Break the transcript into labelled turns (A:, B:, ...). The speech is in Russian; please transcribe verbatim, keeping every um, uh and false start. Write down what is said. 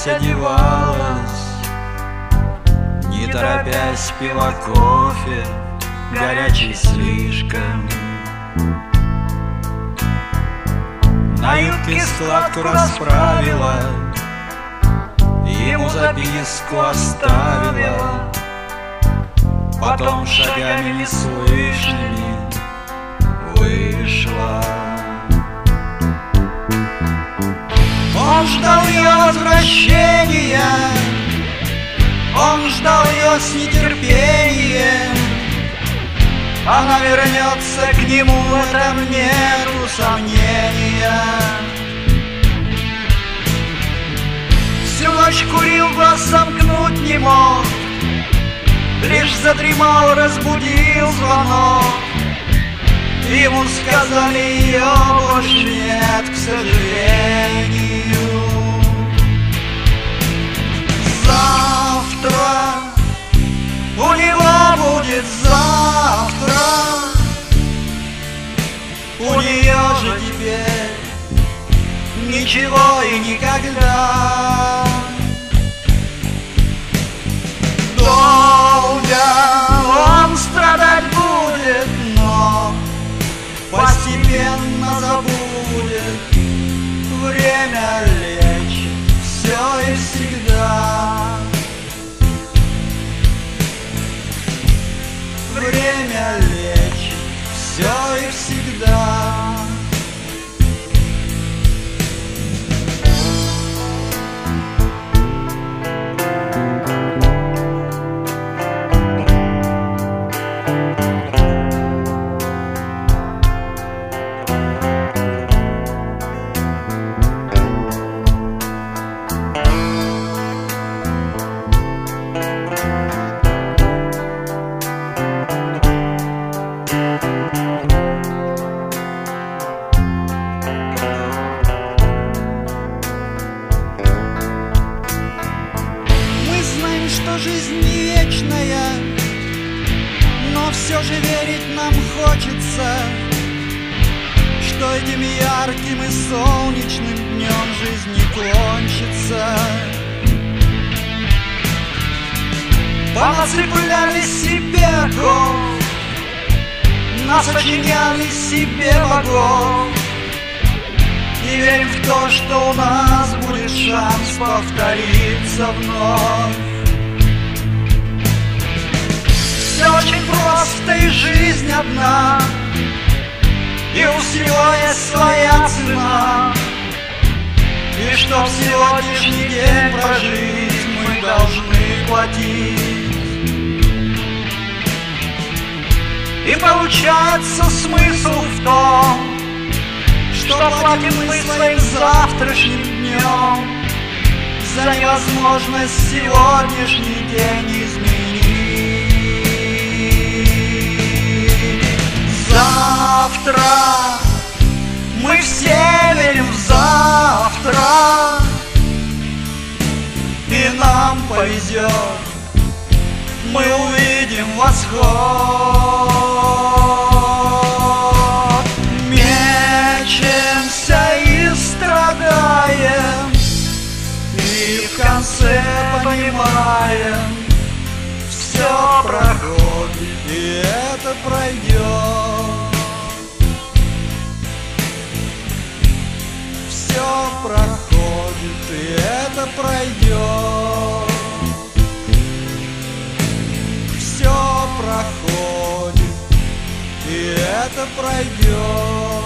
A: одевалась, одевалась, не торопясь пила кофе, горячий слишком. На юбке складку расправила, ему записку оставила, потом шагами неслышными вышла. Он ждал ее возвращения, он ждал ее с нетерпением. Она вернется к нему, в этом нету сомнения. Всю ночь курил, глаз сомкнуть не мог, лишь задремал, разбудил звонок. Ему сказали, ее больше нет, к сожалению. Завтра у него будет завтра, у нее же теперь ничего и никогда. Долго он страдать будет, но постепенно забудет. Время лечит все и всегда. Время лечит все и всегда. Что жизнь не вечная, но все же верить нам хочется, что этим ярким и солнечным днем жизнь не кончится. Понацепляли себе оков, насочиняли себе богов, и верим в то, что у нас будет шанс повториться вновь. Все очень просто, и жизнь одна, и у всего есть своя цена. И чтоб сегодняшний день прожить, мы должны платить. И получается смысл в том, что платим мы своим завтрашним днем за невозможность сегодняшний день изменить. Завтра, мы все верим в завтра, и нам повезет, мы увидим восход. Мечемся и страдаем, и в конце понимаем, все проходит, и это пройдет. Все проходит, и это пройдет. Все проходит, и это пройдет.